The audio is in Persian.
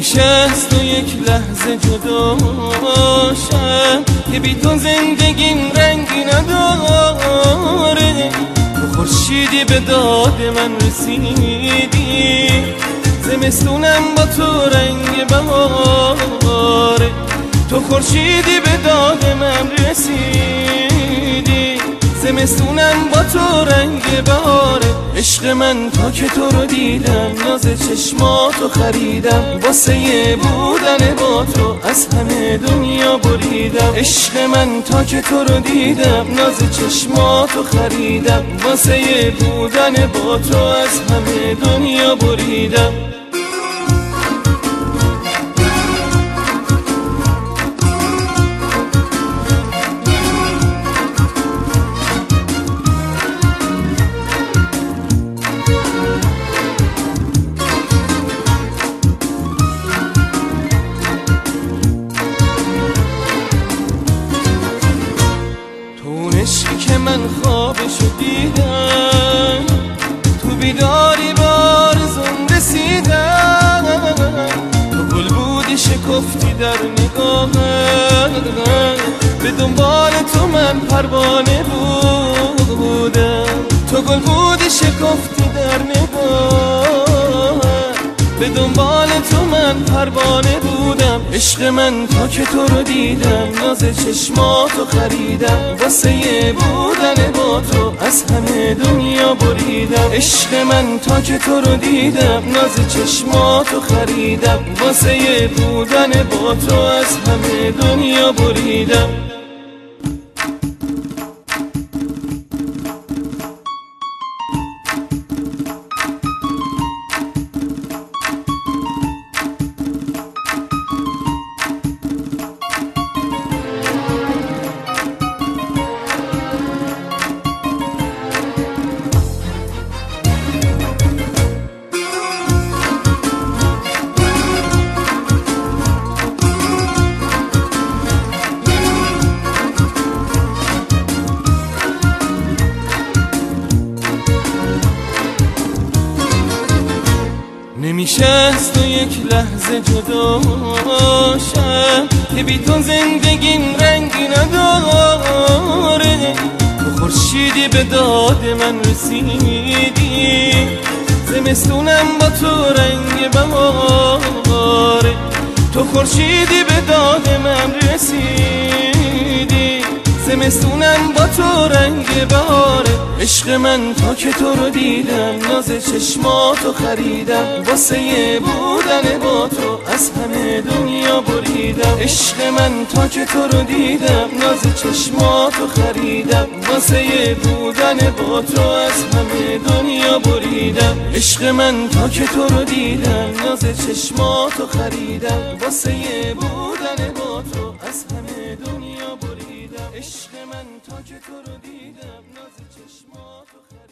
نمیشه از تو یک لحظه جداشم که بی تو زندگیم رنگی نداره. تو خورشیدی به داد من رسیدی، زمستونم با تو رنگ بهاره. تو خورشیدی به داد من رسیدی، زمستونم با تو رنگ بهاره. عشق من تا که تو رو دیدم ناز چشماتو خریدم، واسه بودن با تو از همه دنیا بریدم. عشق من تا که تو رو دیدم ناز چشماتو خریدم، واسه بودن با تو از همه دنیا بریدم. عشقی که من خوابشو دیدم، تو بیداری به آرزوم رسیدم. تو گل بودی شکفتی در نگاهم، به دنبال تو من پروانه بودم. تو گل بودی شکفتی در نگاهم، به دنبال تو من پروانه بودم. عشق من تا که تو رو دیدم ناز چشماتو خریدم، واسه بودن با تو از همه دنیا بریدم. عشق من تا که تو رو دیدم ناز چشماتو خریدم، واسه بودن با تو از همه دنیا بریدم. نمیشه از تو یک لحظه جداشم که بی تو زندگیم رنگی نداره. تو خورشیدی به داد من رسیدی، زمستونم با تو رنگ بهاره. تو خورشیدی به داد من رسیدی، زمستونم با تو رنگ بهاره. عشق من تا که تو رو دیدم ناز چشماتو خریدم، واسه بودن با تو از همه دنیا بریدم. عشق من تا که تو رو دیدم ناز چشماتو خریدم، واسه بودن با تو از همه دنیا بریدم. عشق من تا که تو رو دیدم ناز چشماتو خریدم، واسه بودن با تو از همه دنیا بریدم. عشق من تا که تو رو دیدم ناز چشماتو خریدم.